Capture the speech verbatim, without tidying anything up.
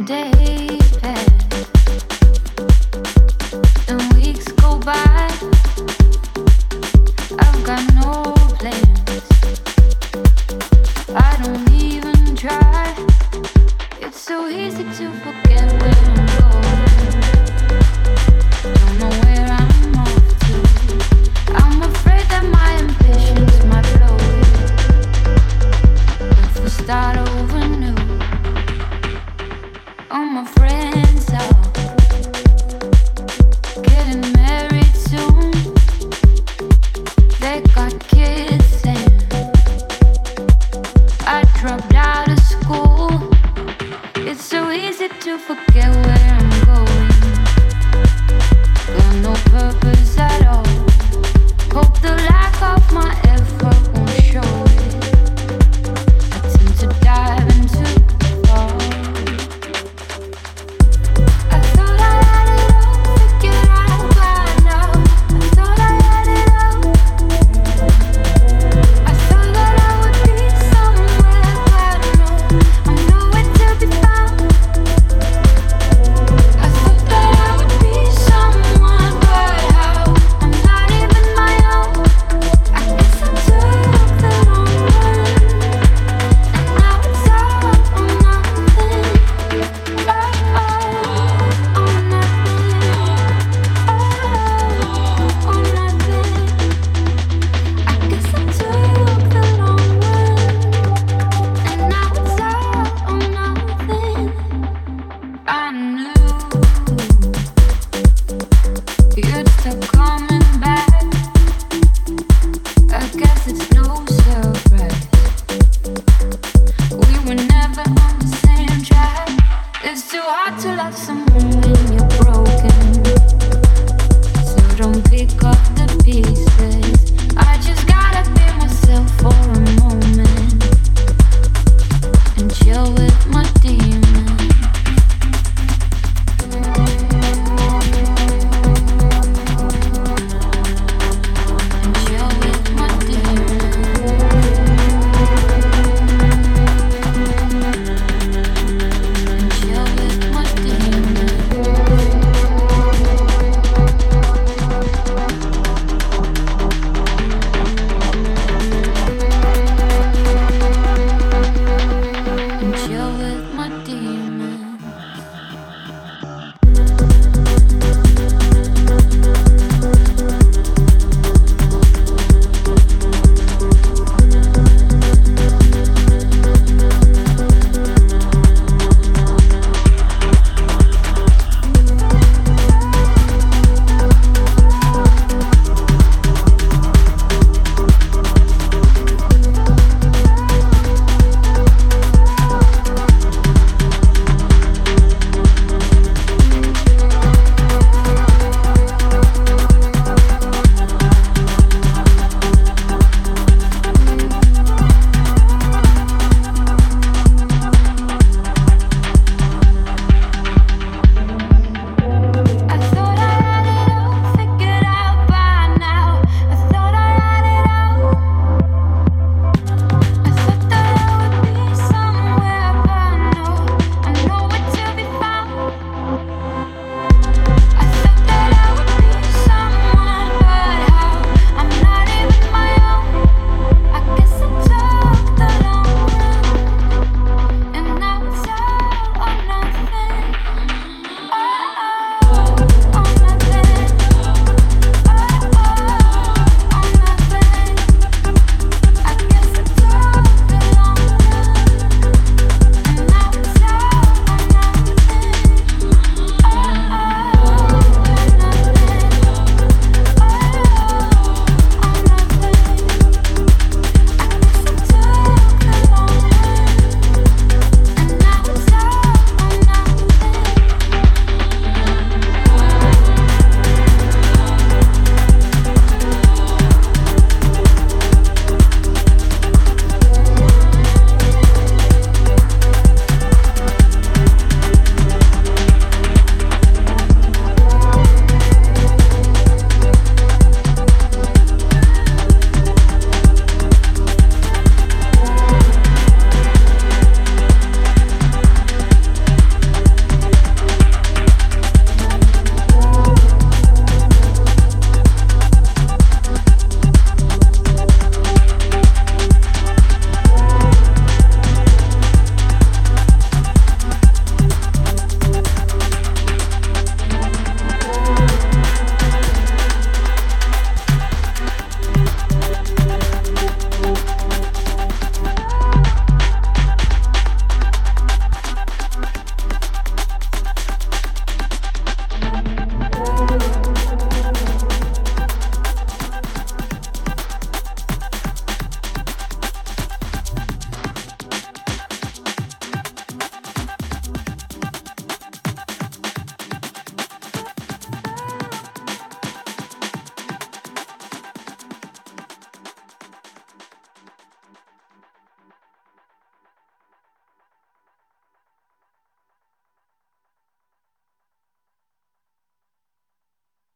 Days pass and weeks go by. I've got no plans. I don't even try. It's so easy to forget where I'm going. Don't know where I'm off to. I'm afraid that my ambitions might blow it if we start over new. All my friends are getting married soon. They got kids and I dropped out of school. It's so easy to forget where I'm going. Got no purpose at all. Hope the lack of my effort won't show it. I tend to dive in too far. I thought I had it all figured out by now. I thought I had it all. I thought that I would be somewhere, but no, I'm nowhere to be found. I thought that I would be someone, but how? I'm not even my own. I guess I took the long run, and now it's all or nothing. Oh, oh, or nothing. Oh, or nothing. I guess I took the long run, and now it's all or nothing. I knew you'd stop coming back. I guess it's no surprise. We were never on the same track. It's too hard to love someone when